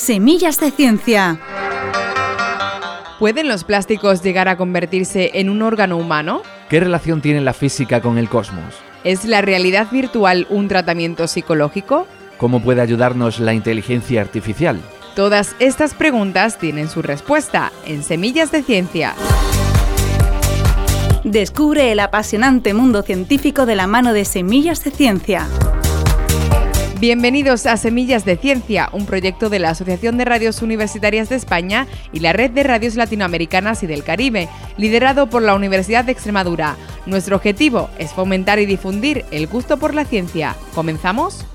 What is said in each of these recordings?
Semillas de Ciencia. ¿Pueden los plásticos llegar a convertirse en un órgano humano? ¿Qué relación tiene la física con el cosmos? ¿Es la realidad virtual un tratamiento psicológico? ¿Cómo puede ayudarnos la inteligencia artificial? Todas estas preguntas tienen su respuesta en Semillas de Ciencia. Descubre el apasionante mundo científico de la mano de Semillas de Ciencia. Bienvenidos a Semillas de Ciencia, un proyecto de la Asociación de Radios Universitarias de España y la Red de Radios Latinoamericanas y del Caribe, liderado por la Universidad de Extremadura. Nuestro objetivo es fomentar y difundir el gusto por la ciencia. ¿Comenzamos?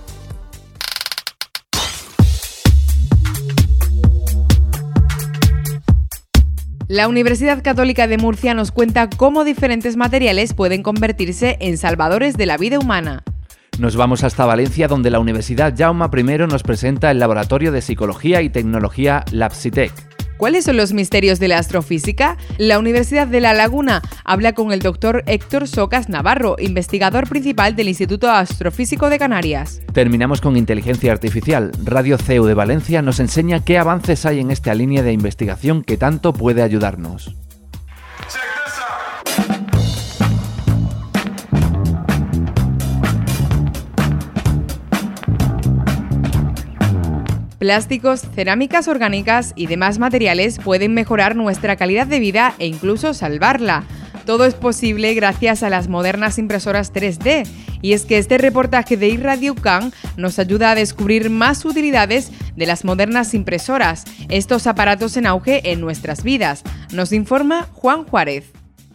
La Universidad Católica de Murcia nos cuenta cómo diferentes materiales pueden convertirse en salvadores de la vida humana. Nos vamos hasta Valencia, donde la Universidad Jaume I nos presenta el Laboratorio de Psicología y Tecnología Labsitec. ¿Cuáles son los misterios de la astrofísica? La Universidad de La Laguna habla con el doctor Héctor Socas Navarro, investigador principal del Instituto Astrofísico de Canarias. Terminamos con inteligencia artificial. Radio CEU de Valencia nos enseña qué avances hay en esta línea de investigación que tanto puede ayudarnos. Plásticos, cerámicas orgánicas y demás materiales pueden mejorar nuestra calidad de vida e incluso salvarla. Todo es posible gracias a las modernas impresoras 3D. Y es que este reportaje de iRadio UCAM nos ayuda a descubrir más utilidades de las modernas impresoras, estos aparatos en auge en nuestras vidas. Nos informa Juan Juárez.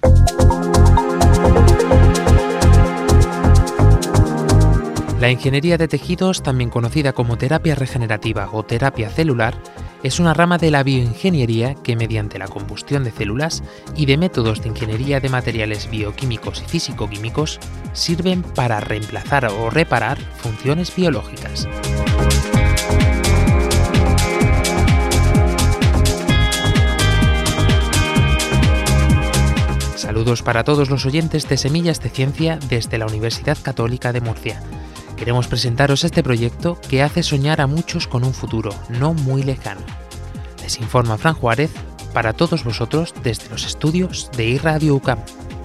La ingeniería de tejidos, también conocida como terapia regenerativa o terapia celular, es una rama de la bioingeniería que, mediante la combustión de células y de métodos de ingeniería de materiales bioquímicos y físico-químicos, sirven para reemplazar o reparar funciones biológicas. Saludos para todos los oyentes de Semillas de Ciencia desde la Universidad Católica de Murcia. Queremos presentaros este proyecto que hace soñar a muchos con un futuro no muy lejano. Les informa Fran Juárez para todos vosotros desde los estudios de iRadio UCAM.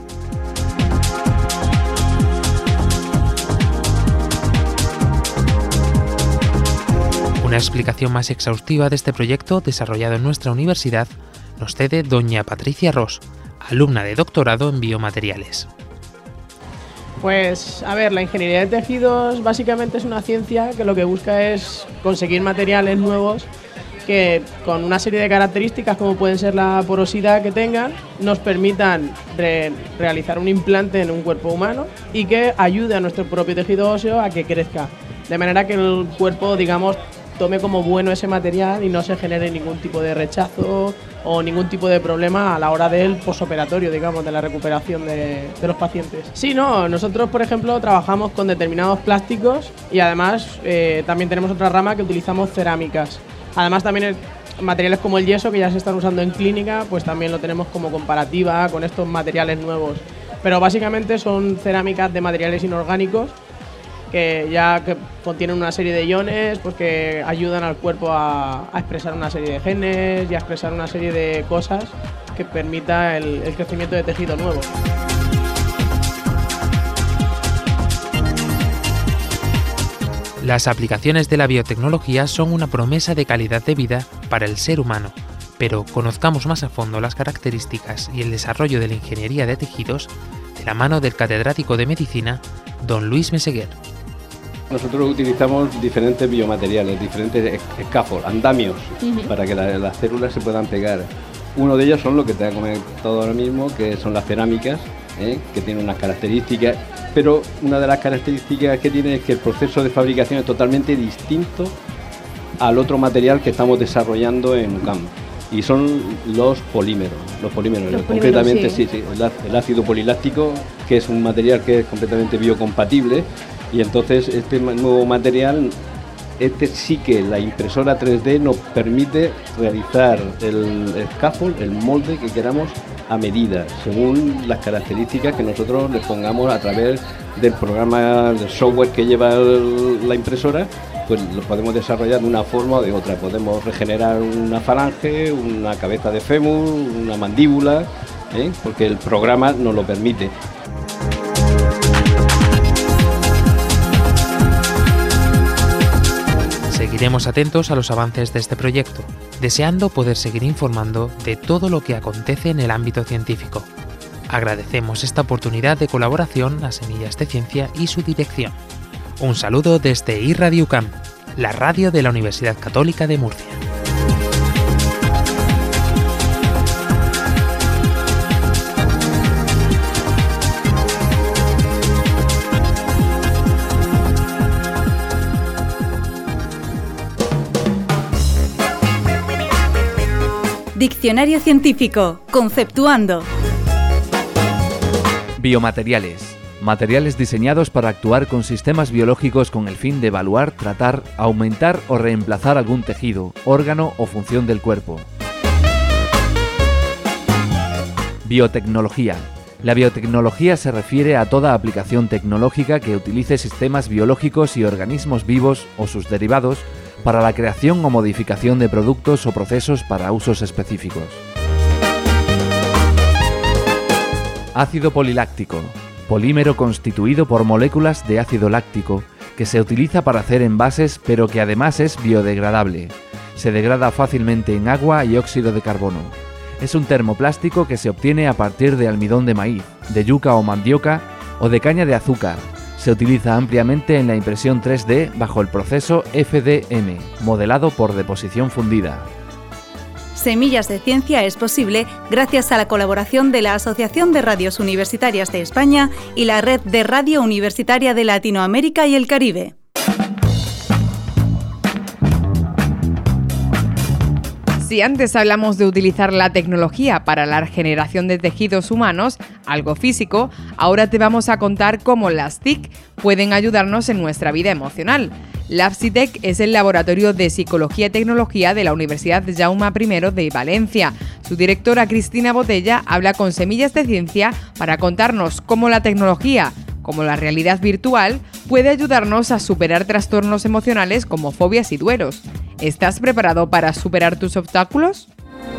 Una explicación más exhaustiva de este proyecto desarrollado en nuestra universidad nos cede doña Patricia Ros, alumna de doctorado en biomateriales. Pues, a ver, la ingeniería de tejidos básicamente es una ciencia que lo que busca es conseguir materiales nuevos que, con una serie de características como pueden ser la porosidad que tengan, nos permitan realizar un implante en un cuerpo humano y que ayude a nuestro propio tejido óseo a que crezca. De manera que el cuerpo, digamos, tome como bueno ese material y no se genere ningún tipo de rechazo o ningún tipo de problema a la hora del posoperatorio, digamos, de la recuperación de los pacientes. Sí, no, nosotros, por ejemplo, trabajamos con determinados plásticos y además también tenemos otra rama que utilizamos cerámicas. Además también materiales como el yeso, que ya se están usando en clínica, pues también lo tenemos como comparativa con estos materiales nuevos. Pero básicamente son cerámicas de materiales inorgánicos que contienen una serie de iones, pues que ayudan al cuerpo a expresar una serie de genes y a expresar una serie de cosas que permita el crecimiento de tejido nuevo. Las aplicaciones de la biotecnología son una promesa de calidad de vida para el ser humano, pero conozcamos más a fondo las características y el desarrollo de la ingeniería de tejidos de la mano del catedrático de medicina, don Luis Meseguer. Nosotros utilizamos diferentes biomateriales, diferentes scaffolds, andamios, para que las células se puedan pegar. Uno de ellos son lo que te ha comentado ahora mismo, que son las cerámicas, que tienen unas características, pero una de las características que tiene es que el proceso de fabricación es totalmente distinto al otro material que estamos desarrollando en UCAM. Y son los polímeros. Concretamente, sí, el ácido poliláctico, que es un material que es completamente biocompatible. Y entonces este nuevo material, sí que la impresora 3D nos permite realizar el scaffold, el molde que queramos a medida, según las características que nosotros les pongamos a través del programa, del software que lleva la impresora, pues lo podemos desarrollar de una forma o de otra. Podemos regenerar una falange, una cabeza de fémur, una mandíbula, porque el programa nos lo permite. Seguiremos atentos a los avances de este proyecto, deseando poder seguir informando de todo lo que acontece en el ámbito científico. Agradecemos esta oportunidad de colaboración a Semillas de Ciencia y su dirección. Un saludo desde iRadio UCAM, la radio de la Universidad Católica de Murcia. Diccionario científico, conceptuando. Biomateriales. Materiales diseñados para actuar con sistemas biológicos con el fin de evaluar, tratar, aumentar o reemplazar algún tejido, órgano o función del cuerpo. Biotecnología. La biotecnología se refiere a toda aplicación tecnológica que utilice sistemas biológicos y organismos vivos o sus derivados para la creación o modificación de productos o procesos para usos específicos. Ácido poliláctico. Polímero constituido por moléculas de ácido láctico que se utiliza para hacer envases pero que además es biodegradable. Se degrada fácilmente en agua y óxido de carbono. Es un termoplástico que se obtiene a partir de almidón de maíz, de yuca o mandioca o de caña de azúcar. Se utiliza ampliamente en la impresión 3D bajo el proceso FDM, modelado por deposición fundida. Semillas de Ciencia es posible gracias a la colaboración de la Asociación de Radios Universitarias de España y la Red de Radio Universitaria de Latinoamérica y el Caribe. Si antes hablamos de utilizar la tecnología para la regeneración de tejidos humanos, algo físico, ahora te vamos a contar cómo las TIC pueden ayudarnos en nuestra vida emocional. L'Apsitec es el laboratorio de psicología y tecnología de la Universidad Jaume I de Valencia. Su directora Cristina Botella habla con Semillas de Ciencia para contarnos cómo la tecnología, como la realidad virtual, puede ayudarnos a superar trastornos emocionales como fobias y duelos. ¿Estás preparado para superar tus obstáculos?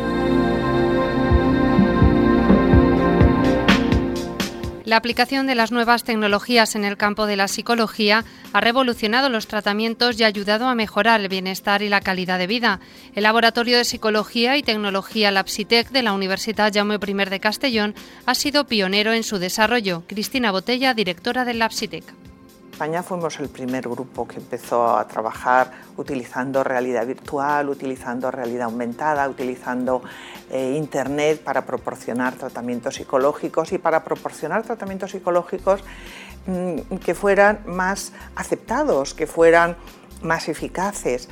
La aplicación de las nuevas tecnologías en el campo de la psicología ha revolucionado los tratamientos y ha ayudado a mejorar el bienestar y la calidad de vida. El Laboratorio de Psicología y Tecnología L'Apsitec de la Universidad Jaume I de Castellón ha sido pionero en su desarrollo. Cristina Botella, directora del L'Apsitec. España fuimos el primer grupo que empezó a trabajar utilizando realidad virtual, utilizando realidad aumentada, utilizando Internet para proporcionar tratamientos psicológicos y para proporcionar tratamientos psicológicos que fueran más aceptados, que fueran más eficaces.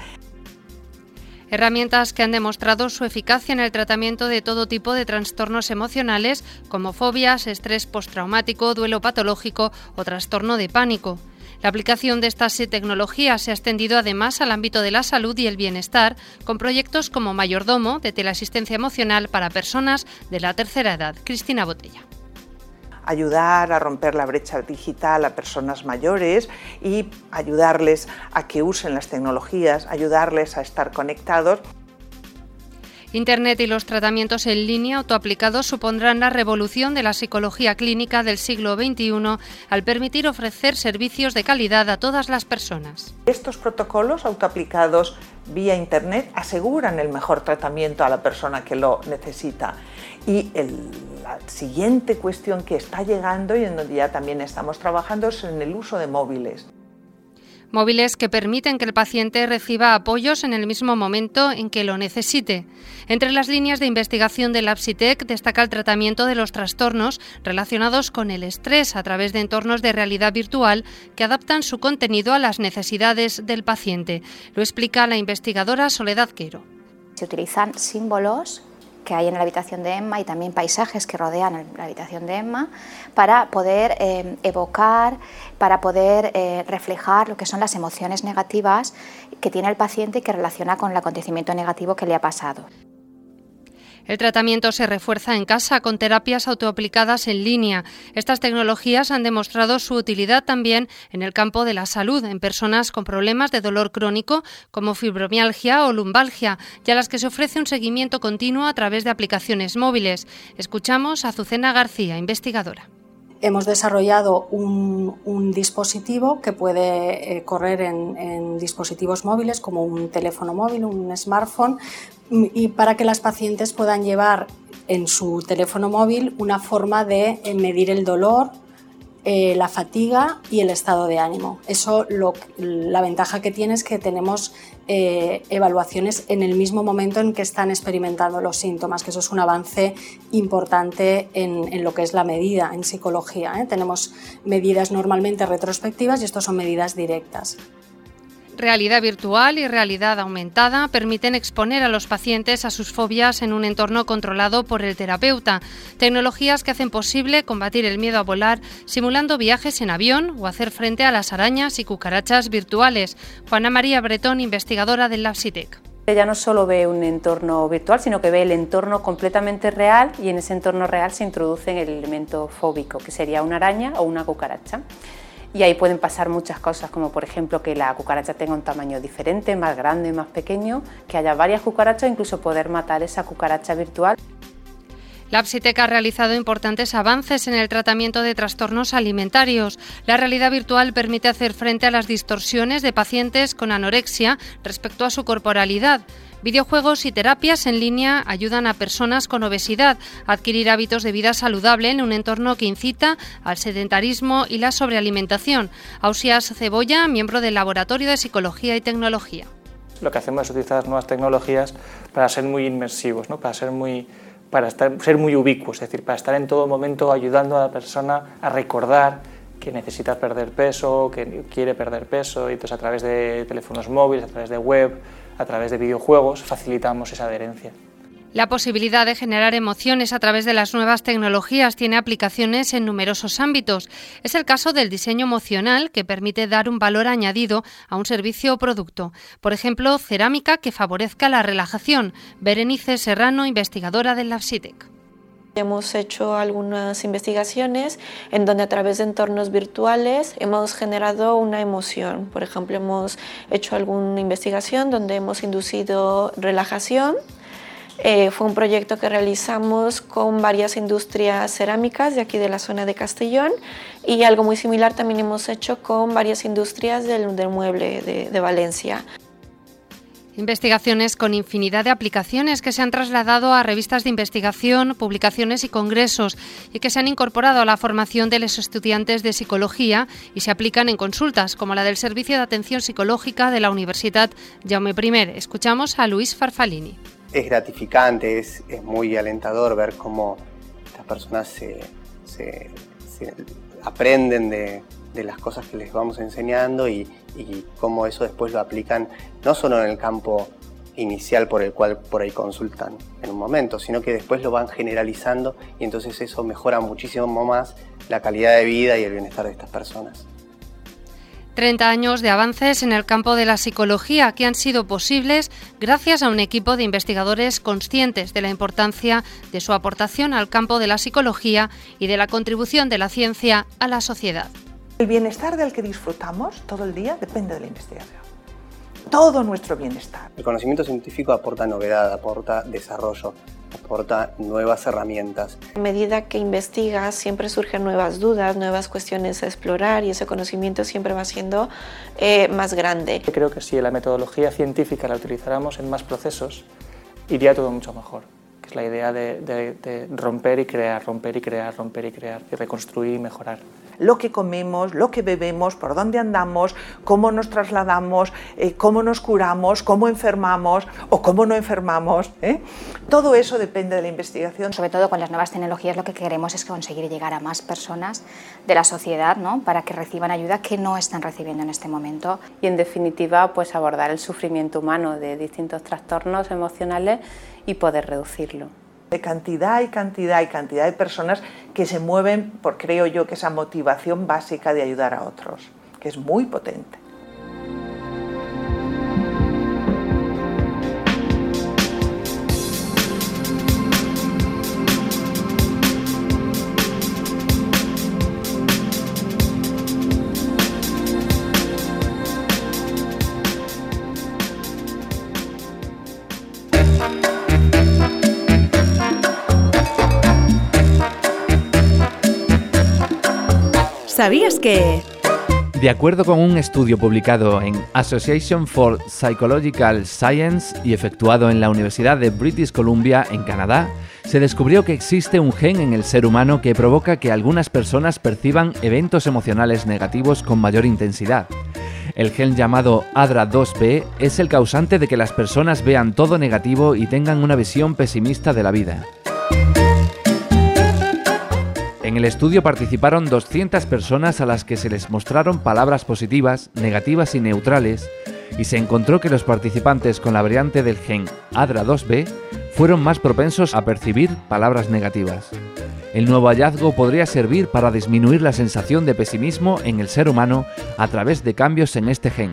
Herramientas que han demostrado su eficacia en el tratamiento de todo tipo de trastornos emocionales como fobias, estrés postraumático, duelo patológico o trastorno de pánico. La aplicación de estas tecnologías se ha extendido además al ámbito de la salud y el bienestar, con proyectos como Mayordomo, de teleasistencia emocional para personas de la tercera edad. Cristina Botella. Ayudar a romper la brecha digital a personas mayores y ayudarles a que usen las tecnologías, ayudarles a estar conectados. Internet y los tratamientos en línea autoaplicados supondrán la revolución de la psicología clínica del siglo XXI al permitir ofrecer servicios de calidad a todas las personas. Estos protocolos autoaplicados vía Internet aseguran el mejor tratamiento a la persona que lo necesita. Y la siguiente cuestión que está llegando y en donde ya también estamos trabajando es en el uso de móviles. Móviles que permiten que el paciente reciba apoyos en el mismo momento en que lo necesite. Entre las líneas de investigación de L'Apsitec destaca el tratamiento de los trastornos relacionados con el estrés a través de entornos de realidad virtual que adaptan su contenido a las necesidades del paciente. Lo explica la investigadora Soledad Quero. Se utilizan símbolos que hay en la habitación de Emma y también paisajes que rodean la habitación de Emma para poder evocar, para poder reflejar lo que son las emociones negativas que tiene el paciente y que relaciona con el acontecimiento negativo que le ha pasado. El tratamiento se refuerza en casa con terapias autoaplicadas en línea. Estas tecnologías han demostrado su utilidad también en el campo de la salud, en personas con problemas de dolor crónico como fibromialgia o lumbalgia, y a las que se ofrece un seguimiento continuo a través de aplicaciones móviles. Escuchamos a Azucena García, investigadora. Hemos desarrollado un dispositivo que puede correr en dispositivos móviles como un teléfono móvil, un smartphone, y para que las pacientes puedan llevar en su teléfono móvil una forma de medir el dolor, la fatiga y el estado de ánimo. Eso, la ventaja que tiene es que tenemos evaluaciones en el mismo momento en que están experimentando los síntomas, que eso es un avance importante en lo que es la medida en psicología. Tenemos medidas normalmente retrospectivas y esto son medidas directas. Realidad virtual y realidad aumentada permiten exponer a los pacientes a sus fobias en un entorno controlado por el terapeuta. Tecnologías que hacen posible combatir el miedo a volar simulando viajes en avión o hacer frente a las arañas y cucarachas virtuales. Juana María Bretón, investigadora del Lapsitec. Ya no solo ve un entorno virtual, sino que ve el entorno completamente real y en ese entorno real se introduce el elemento fóbico, que sería una araña o una cucaracha. Y ahí pueden pasar muchas cosas, como por ejemplo que la cucaracha tenga un tamaño diferente, más grande, más pequeño, que haya varias cucarachas, incluso poder matar esa cucaracha virtual. Lapsitec ha realizado importantes avances en el tratamiento de trastornos alimentarios. La realidad virtual permite hacer frente a las distorsiones de pacientes con anorexia respecto a su corporalidad. Videojuegos y terapias en línea ayudan a personas con obesidad a adquirir hábitos de vida saludable en un entorno que incita al sedentarismo y la sobrealimentación. Ausias Cebolla, miembro del Laboratorio de Psicología y Tecnología. Lo que hacemos es utilizar nuevas tecnologías para ser muy inmersivos, ¿no? Ser muy ubicuos, es decir, para estar en todo momento ayudando a la persona a recordar que necesita perder peso, que quiere perder peso, y entonces a través de teléfonos móviles, a través de web, a través de videojuegos, facilitamos esa adherencia. La posibilidad de generar emociones a través de las nuevas tecnologías tiene aplicaciones en numerosos ámbitos. Es el caso del diseño emocional, que permite dar un valor añadido a un servicio o producto. Por ejemplo, cerámica que favorezca la relajación. Berenice Serrano, investigadora del Lapsitec. Hemos hecho algunas investigaciones en donde a través de entornos virtuales hemos generado una emoción. Por ejemplo, hemos hecho alguna investigación donde hemos inducido relajación. Fue un proyecto que realizamos con varias industrias cerámicas de aquí de la zona de Castellón, y algo muy similar también hemos hecho con varias industrias del mueble de Valencia. Investigaciones con infinidad de aplicaciones que se han trasladado a revistas de investigación, publicaciones y congresos, y que se han incorporado a la formación de los estudiantes de psicología y se aplican en consultas, como la del Servicio de Atención Psicológica de la Universitat Jaume I. Escuchamos a Luis Farfalini. Es gratificante, es muy alentador ver cómo estas personas se aprenden de las cosas que les vamos enseñando y cómo eso después lo aplican no solo en el campo inicial por el cual por ahí consultan en un momento, sino que después lo van generalizando y entonces eso mejora muchísimo más la calidad de vida y el bienestar de estas personas. 30 años de avances en el campo de la psicología que han sido posibles gracias a un equipo de investigadores conscientes de la importancia de su aportación al campo de la psicología y de la contribución de la ciencia a la sociedad. El bienestar del que disfrutamos todo el día depende de la investigación. Todo nuestro bienestar. El conocimiento científico aporta novedad, aporta desarrollo, aporta nuevas herramientas. A medida que investigas siempre surgen nuevas dudas, nuevas cuestiones a explorar, y ese conocimiento siempre va siendo más grande. Creo que si la metodología científica la utilizáramos en más procesos, iría todo mucho mejor. Que es la idea de romper y crear, romper y crear, romper y crear, y reconstruir y mejorar. Lo que comemos, lo que bebemos, por dónde andamos, cómo nos trasladamos, cómo nos curamos, cómo enfermamos o cómo no enfermamos. Todo eso depende de la investigación. Sobre todo con las nuevas tecnologías lo que queremos es conseguir llegar a más personas de la sociedad, ¿no? Para que reciban ayuda que no están recibiendo en este momento. Y en definitiva, pues abordar el sufrimiento humano de distintos trastornos emocionales y poder reducirlo. De cantidad y cantidad y cantidad de personas que se mueven por, creo yo, que esa motivación básica de ayudar a otros, que es muy potente. ¿Sabías que...? De acuerdo con un estudio publicado en Association for Psychological Science y efectuado en la Universidad de British Columbia, en Canadá, se descubrió que existe un gen en el ser humano que provoca que algunas personas perciban eventos emocionales negativos con mayor intensidad. El gen llamado ADRA2B es el causante de que las personas vean todo negativo y tengan una visión pesimista de la vida. En el estudio participaron 200 personas a las que se les mostraron palabras positivas, negativas y neutrales, y se encontró que los participantes con la variante del gen ADRA2B fueron más propensos a percibir palabras negativas. El nuevo hallazgo podría servir para disminuir la sensación de pesimismo en el ser humano a través de cambios en este gen.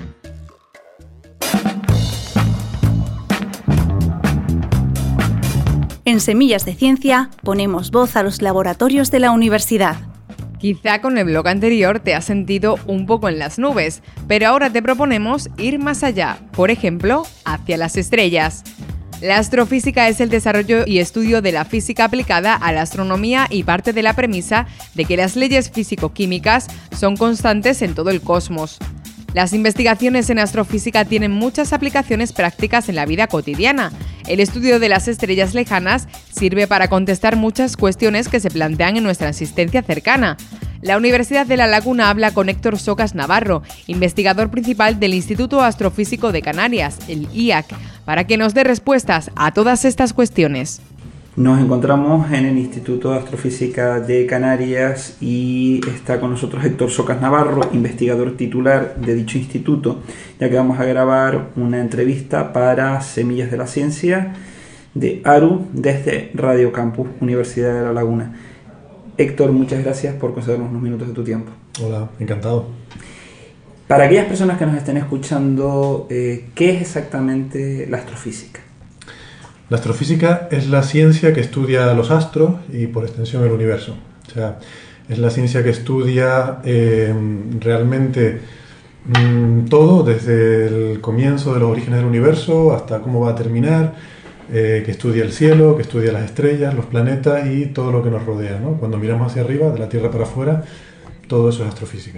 En Semillas de Ciencia ponemos voz a los laboratorios de la universidad. Quizá con el blog anterior te has sentido un poco en las nubes, pero ahora te proponemos ir más allá, por ejemplo, hacia las estrellas. La astrofísica es el desarrollo y estudio de la física aplicada a la astronomía y parte de la premisa de que las leyes físico-químicas son constantes en todo el cosmos. Las investigaciones en astrofísica tienen muchas aplicaciones prácticas en la vida cotidiana. El estudio de las estrellas lejanas sirve para contestar muchas cuestiones que se plantean en nuestra existencia cercana. La Universidad de La Laguna habla con Héctor Socas Navarro, investigador principal del Instituto Astrofísico de Canarias, el IAC, para que nos dé respuestas a todas estas cuestiones. Nos encontramos en el Instituto de Astrofísica de Canarias y está con nosotros Héctor Socas Navarro, investigador titular de dicho instituto, ya que vamos a grabar una entrevista para Semillas de la Ciencia de ARU desde Radio Campus, Universidad de La Laguna. Héctor, muchas gracias por concedernos unos minutos de tu tiempo. Hola, encantado. Para aquellas personas que nos estén escuchando, ¿qué es exactamente la astrofísica? La astrofísica es la ciencia que estudia los astros y por extensión el universo. O sea, es la ciencia que estudia realmente todo, desde el comienzo de los orígenes del universo hasta cómo va a terminar, que estudia el cielo, que estudia las estrellas, los planetas y todo lo que nos rodea, ¿no? Cuando miramos hacia arriba, de la Tierra para afuera, todo eso es astrofísica.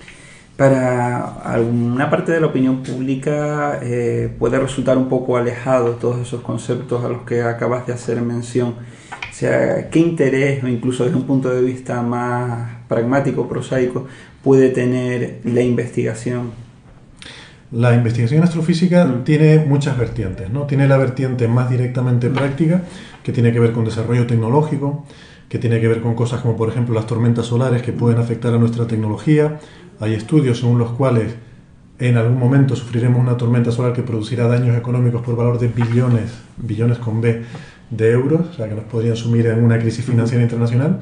Para alguna parte de la opinión pública puede resultar un poco alejado todos esos conceptos a los que acabas de hacer mención. O sea, ¿qué interés, o incluso desde un punto de vista más pragmático, prosaico, puede tener la investigación? La investigación astrofísica tiene muchas vertientes, ¿no? Tiene la vertiente más directamente práctica, que tiene que ver con desarrollo tecnológico, que tiene que ver con cosas como, por ejemplo, las tormentas solares que pueden afectar a nuestra tecnología. Hay estudios según los cuales en algún momento sufriremos una tormenta solar que producirá daños económicos por valor de billones con B, de euros, o sea que nos podrían sumir en una crisis financiera internacional.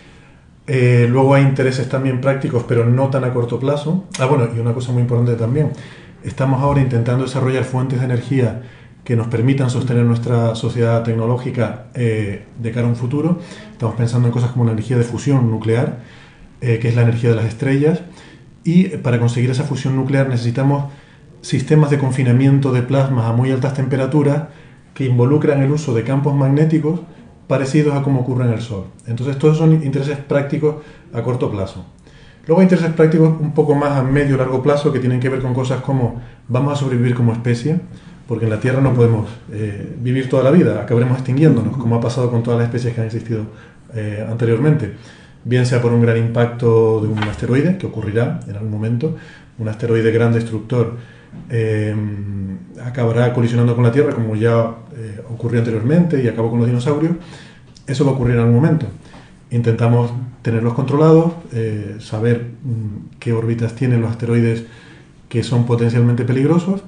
Luego hay intereses también prácticos, pero no tan a corto plazo. Bueno, y una cosa muy importante también, estamos ahora intentando desarrollar fuentes de energía que nos permitan sostener nuestra sociedad tecnológica de cara a un futuro. Estamos pensando en cosas como la energía de fusión nuclear, que es la energía de las estrellas. Y para conseguir esa fusión nuclear necesitamos sistemas de confinamiento de plasmas a muy altas temperaturas que involucran el uso de campos magnéticos parecidos a como ocurre en el Sol. Entonces todos son intereses prácticos a corto plazo. Luego hay intereses prácticos un poco más a medio y largo plazo que tienen que ver con cosas como vamos a sobrevivir como especie, porque en la Tierra no podemos vivir toda la vida, acabaremos extinguiéndonos, como ha pasado con todas las especies que han existido anteriormente. Bien sea por un gran impacto de un asteroide, que ocurrirá en algún momento, un asteroide gran destructor acabará colisionando con la Tierra, como ya ocurrió anteriormente y acabó con los dinosaurios. Eso va a ocurrir en algún momento. Intentamos tenerlos controlados, saber qué órbitas tienen los asteroides que son potencialmente peligrosos,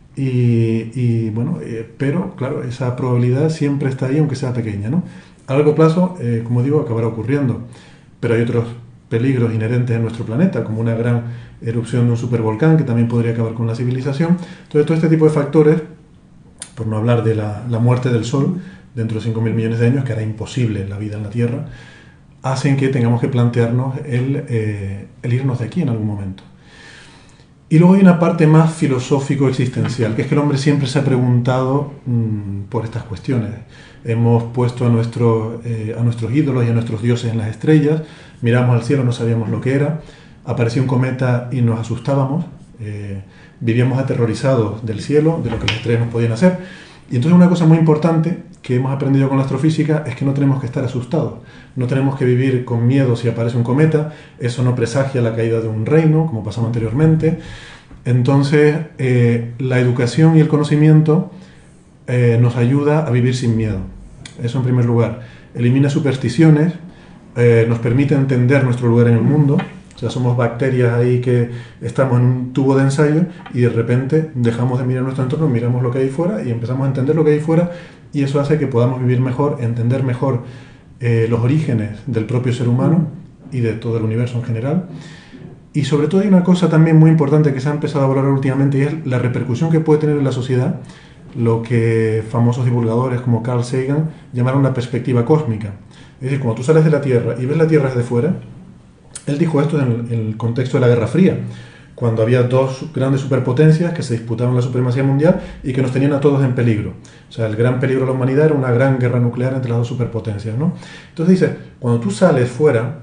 pero claro, esa probabilidad siempre está ahí, aunque sea pequeña, ¿no? A largo plazo, como digo, acabará ocurriendo. Pero hay otros peligros inherentes en nuestro planeta, como una gran erupción de un supervolcán que también podría acabar con la civilización. Entonces, todo este tipo de factores, por no hablar de la muerte del Sol dentro de 5.000 millones de años, que hará imposible la vida en la Tierra, hacen que tengamos que plantearnos el irnos de aquí en algún momento. Y luego hay una parte más filosófico-existencial, que es que el hombre siempre se ha preguntado por estas cuestiones. Hemos puesto a nuestros ídolos y a nuestros dioses en las estrellas, Mirábamos al cielo, no sabíamos lo que era, aparecía un cometa y nos asustábamos, vivíamos aterrorizados del cielo, de lo que las estrellas nos podían hacer. Y entonces una cosa muy importante que hemos aprendido con la astrofísica es que no tenemos que estar asustados, no tenemos que vivir con miedo si aparece un cometa, eso no presagia la caída de un reino, como pasamos anteriormente. Entonces, la educación y el conocimiento nos ayuda a vivir sin miedo. Eso en primer lugar. Elimina supersticiones, nos permite entender nuestro lugar en el mundo. O sea, somos bacterias ahí que estamos en un tubo de ensayo y de repente dejamos de mirar nuestro entorno, miramos lo que hay fuera y empezamos a entender lo que hay fuera, y eso hace que podamos vivir mejor, entender mejor los orígenes del propio ser humano y de todo el universo en general. Y sobre todo hay una cosa también muy importante que se ha empezado a valorar últimamente, y es la repercusión que puede tener en la sociedad lo que famosos divulgadores como Carl Sagan llamaron la perspectiva cósmica. Es decir, cuando tú sales de la Tierra y ves la Tierra desde fuera, él dijo esto en el contexto de la Guerra Fría, cuando había dos grandes superpotencias que se disputaban la supremacía mundial y que nos tenían a todos en peligro. O sea, el gran peligro de la humanidad era una gran guerra nuclear entre las dos superpotencias, ¿no? Entonces dice, cuando tú sales fuera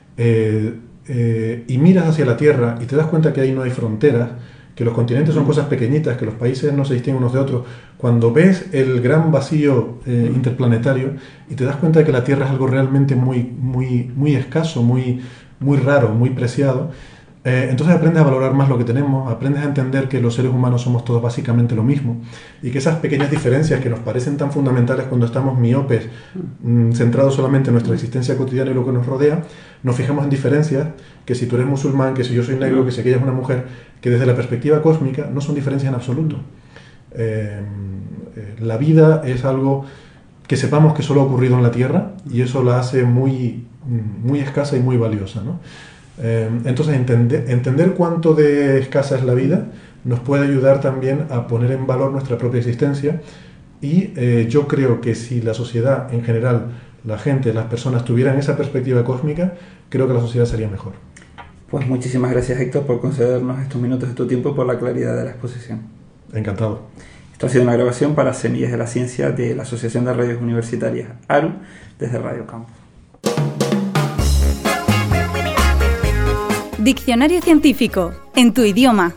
y miras hacia la Tierra y te das cuenta que ahí no hay fronteras, que los continentes son cosas pequeñitas, que los países no se distinguen unos de otros, cuando ves el gran vacío interplanetario y te das cuenta de que la Tierra es algo realmente muy escaso, muy raro, muy preciado, entonces aprendes a valorar más lo que tenemos, aprendes a entender que los seres humanos somos todos básicamente lo mismo, y que esas pequeñas diferencias que nos parecen tan fundamentales cuando estamos miopes, centrados solamente en nuestra existencia cotidiana y lo que nos rodea, nos fijamos en diferencias que si tú eres musulmán, que si yo soy negro, que si aquella es una mujer, que desde la perspectiva cósmica no son diferencias en absoluto. La vida es algo que sepamos que solo ha ocurrido en la Tierra, y eso la hace muy escasa y muy valiosa, ¿no? Entonces entender cuánto de escasa es la vida nos puede ayudar también a poner en valor nuestra propia existencia, y yo creo que si la sociedad en general, la gente, las personas tuvieran esa perspectiva cósmica, creo que la sociedad sería mejor. Pues muchísimas gracias, Héctor, por concedernos estos minutos de tu tiempo y por la claridad de la exposición. Encantado. Esto ha sido una grabación para Semillas de la Ciencia de la Asociación de Radios Universitarias, ARU, desde Radio Campus. Diccionario científico, en tu idioma.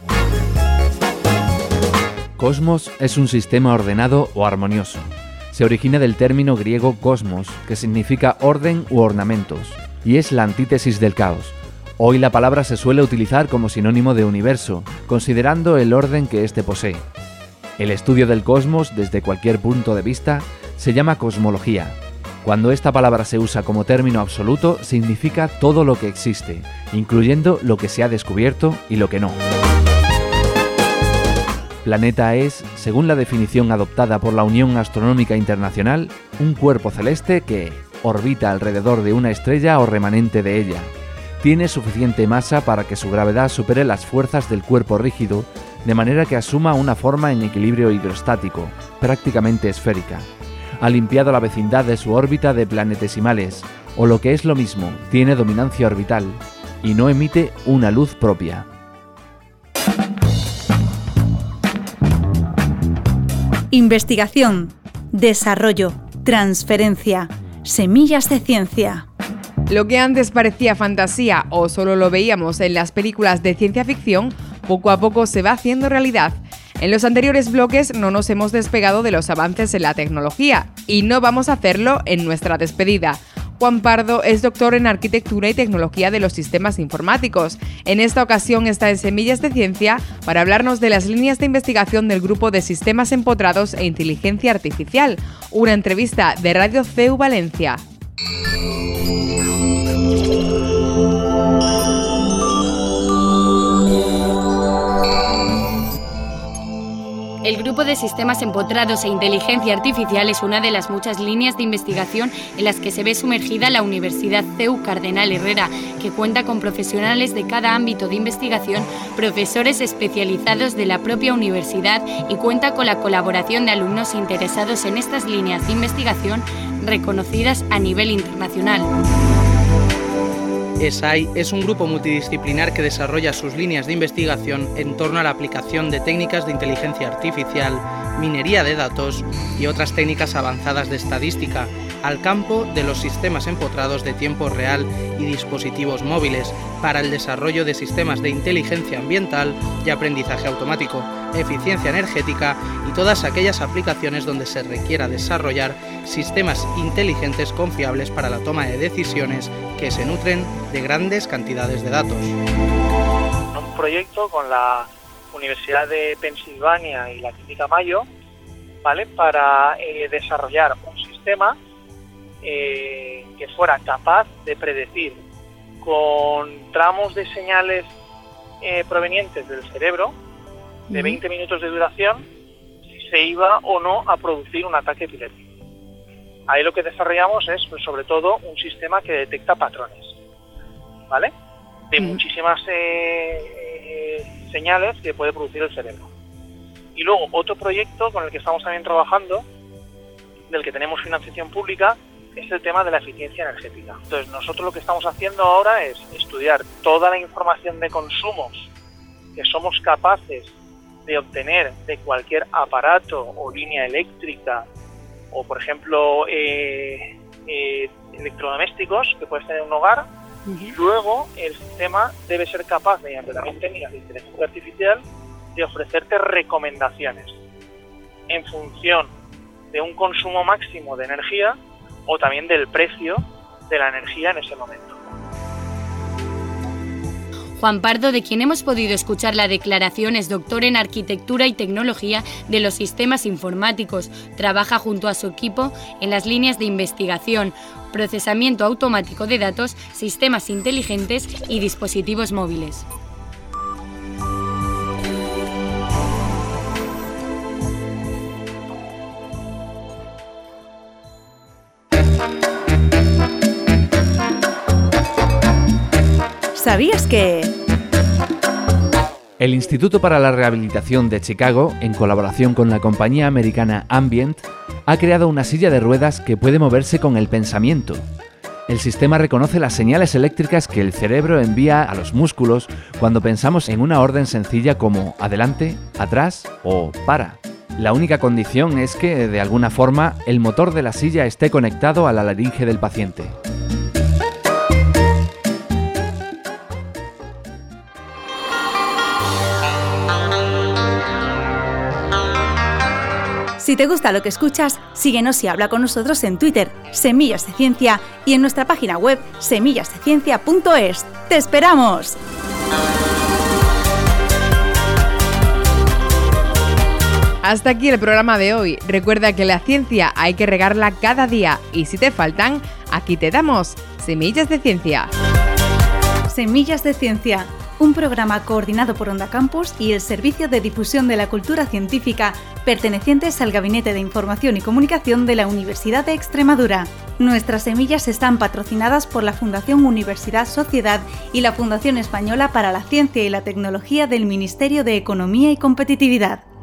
Cosmos es un sistema ordenado o armonioso. Se origina del término griego cosmos, que significa orden u ornamentos, y es la antítesis del caos. Hoy la palabra se suele utilizar como sinónimo de universo, considerando el orden que éste posee. El estudio del cosmos, desde cualquier punto de vista, se llama cosmología. Cuando esta palabra se usa como término absoluto, significa todo lo que existe, incluyendo lo que se ha descubierto y lo que no. Planeta es, según la definición adoptada por la Unión Astronómica Internacional, un cuerpo celeste que orbita alrededor de una estrella o remanente de ella. Tiene suficiente masa para que su gravedad supere las fuerzas del cuerpo rígido, de manera que asuma una forma en equilibrio hidrostático, prácticamente esférica. Ha limpiado la vecindad de su órbita de planetesimales, o lo que es lo mismo, tiene dominancia orbital, y no emite una luz propia. Investigación, desarrollo, transferencia, semillas de ciencia. Lo que antes parecía fantasía o solo lo veíamos en las películas de ciencia ficción, poco a poco se va haciendo realidad. En los anteriores bloques no nos hemos despegado de los avances en la tecnología y no vamos a hacerlo en nuestra despedida. Juan Pardo es doctor en Arquitectura y Tecnología de los Sistemas Informáticos. En esta ocasión está en Semillas de Ciencia para hablarnos de las líneas de investigación del Grupo de Sistemas Empotrados e Inteligencia Artificial. Una entrevista de Radio CEU Valencia. El Grupo de Sistemas Empotrados e Inteligencia Artificial es una de las muchas líneas de investigación en las que se ve sumergida la Universidad CEU Cardenal Herrera, que cuenta con profesionales de cada ámbito de investigación, profesores especializados de la propia universidad y cuenta con la colaboración de alumnos interesados en estas líneas de investigación reconocidas a nivel internacional. ESAI es un grupo multidisciplinar que desarrolla sus líneas de investigación en torno a la aplicación de técnicas de inteligencia artificial, minería de datos y otras técnicas avanzadas de estadística, al campo de los sistemas empotrados de tiempo real y dispositivos móviles para el desarrollo de sistemas de inteligencia ambiental y aprendizaje automático, eficiencia energética y todas aquellas aplicaciones donde se requiera desarrollar sistemas inteligentes confiables para la toma de decisiones que se nutren de grandes cantidades de datos. Un proyecto con la Universidad de Pensilvania y la Clínica Mayo, ¿vale?, para desarrollar un sistema que fuera capaz de predecir con tramos de señales provenientes del cerebro de 20 minutos de duración si se iba o no a producir un ataque epiléptico. Ahí lo que desarrollamos es, pues, sobre todo, un sistema que detecta patrones, ¿vale?, de muchísimas señales que puede producir el cerebro. Y luego otro proyecto con el que estamos también trabajando, del que tenemos financiación pública, es el tema de la eficiencia energética. Entonces nosotros lo que estamos haciendo ahora es estudiar toda la información de consumos que somos capaces de obtener de cualquier aparato o línea eléctrica o, por ejemplo, electrodomésticos que puedes tener en un hogar. Y luego el sistema debe ser capaz, mediante también técnicas de inteligencia artificial, de ofrecerte recomendaciones en función de un consumo máximo de energía o también del precio de la energía en ese momento. Juan Pardo, de quien hemos podido escuchar la declaración, es doctor en Arquitectura y Tecnología de los Sistemas Informáticos. Trabaja junto a su equipo en las líneas de investigación, procesamiento automático de datos, sistemas inteligentes y dispositivos móviles. ¿Sabías que...? El Instituto para la Rehabilitación de Chicago, en colaboración con la compañía americana Ambient, ha creado una silla de ruedas que puede moverse con el pensamiento. El sistema reconoce las señales eléctricas que el cerebro envía a los músculos cuando pensamos en una orden sencilla como adelante, atrás o para. La única condición es que, de alguna forma, el motor de la silla esté conectado a la laringe del paciente. Si te gusta lo que escuchas, síguenos y habla con nosotros en Twitter, Semillas de Ciencia, y en nuestra página web, semillasdeciencia.es. ¡Te esperamos! Hasta aquí el programa de hoy. Recuerda que la ciencia hay que regarla cada día y si te faltan, aquí te damos Semillas de Ciencia. Semillas de Ciencia, un programa coordinado por Onda Campus y el Servicio de Difusión de la Cultura Científica, pertenecientes al Gabinete de Información y Comunicación de la Universidad de Extremadura. Nuestras semillas están patrocinadas por la Fundación Universidad Sociedad y la Fundación Española para la Ciencia y la Tecnología del Ministerio de Economía y Competitividad.